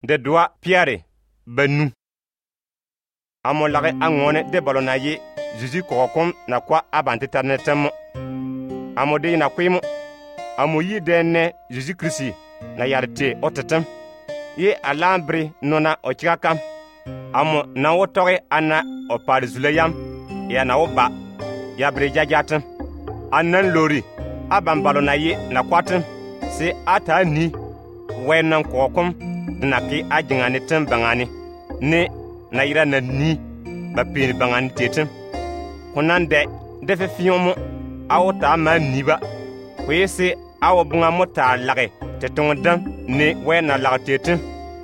de doa Pierre banu. Amo lage angone de balona ye Jésus kokom na kwa abante tanetem. Amo de na kwimo. Amo yi de ne Jésus Christ na yarte otetem. Ye alambre nona ochikakam. Amo na wotore ana opar zulayam ya na oba ya brejajatem. Anan lori aban balona ye na kwatem se ata ni wenan kokom na ki ajingane tem bangani ne na ira na ni ba pin bangani tetem kunande defe fiyomo awota ma niba kwese awo bunga mota lage tetongdam ne wena lage tetem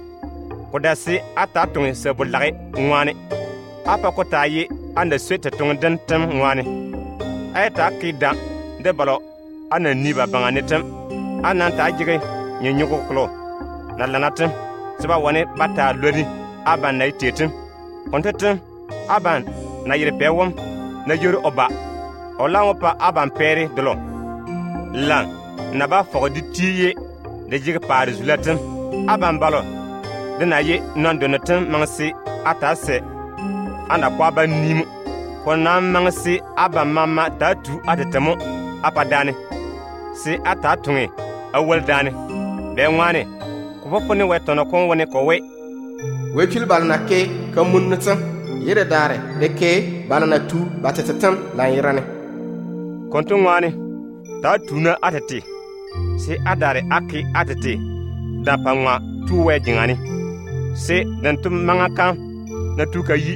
kodase ata tong sebo lage ngwane apa kota ye anda swete tongdan tem ngwane ayta kida de balo ana niba bangani tem ananta jige nyenyugo klo na lanatem seba wane bata lori aban na itetem kontetem aban na yire pewom na yoro oba olango pa aban pere dolo lan na ba fogdi tiye de jige par zulatem aban balo de na ye non donatem mangsi atase ana kwa ba nim kona mangsi aban mama tatu atetemo apadane si atatunge awal dane be ngwane popone wetono kon woni ko we chil balna ke kamun ntsam yere dare de ke balna tu batetetam la yirane konto ngwane ta tuna atete se adare aki atete da pangwa tu we jingani se dan tum manga kan na tu kayi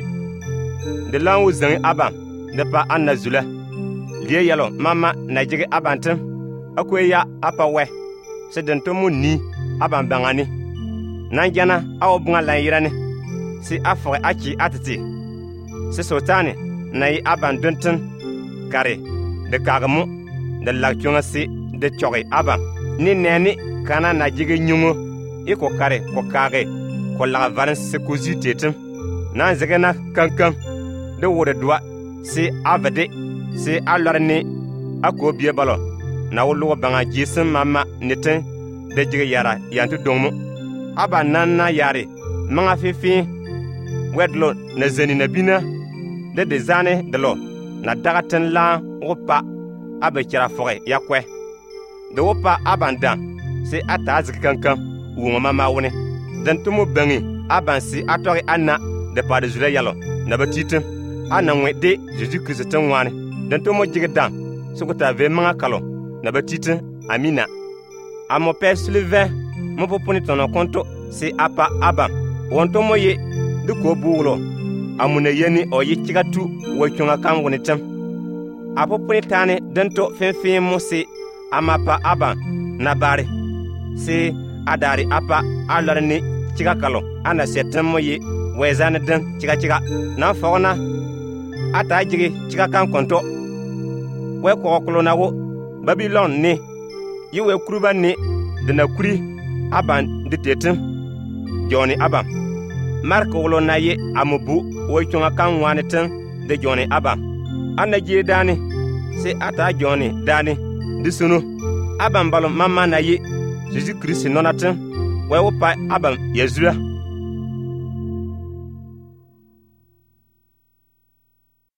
de lawo zan abam de pa anazula liye yalo mama na jige abantem akweya apa we se dan tum ni aban bangani nanjana awo bunga la yirane si afre aki atete si sotane na yi aban dunten kare de kagamu de lakionga si de choge aban ni neni kana na jige nyungo iko kare ko kage ko la varan se kozitetem nan zegena kankan de wode doa si avade si alorni akobie balo na wulu banga jisem mama neten de jige yara yantu dongmo aba nanna yare manga fifi wedlo na zeni na bina de zane de lo na dagaten la opa abe kira foge yakwe de opa abanda se atazik kankan wo mama woni dan tumu bangi abansi atori anna de pa de zule yalo na batitem ana nwede Jésus Christ tan wane dan tumu jigedam sukuta ve manga kalo na batitem amina amo père Sylvain mo poponi tono konto si apa abam wonto moye de ko buulo amuna yeni o yikigatu wochunga kan woni tem apoponi tane dento fenfen mo si amapa abam na bare si adari apa alarni chigakalo ana setem moye wezane den chiga na fona ata jigi chigakan konto we ko kolo nawo Babylon ni yiwe kuruba ni dina kuri aban de tetem joni abam marko wolo naye amubu wo chunga kan wane ten de joni abam anaje dani se ata joni dani disunu abam balo mama naye Jésus Christ nonaten we wo pa abam yezua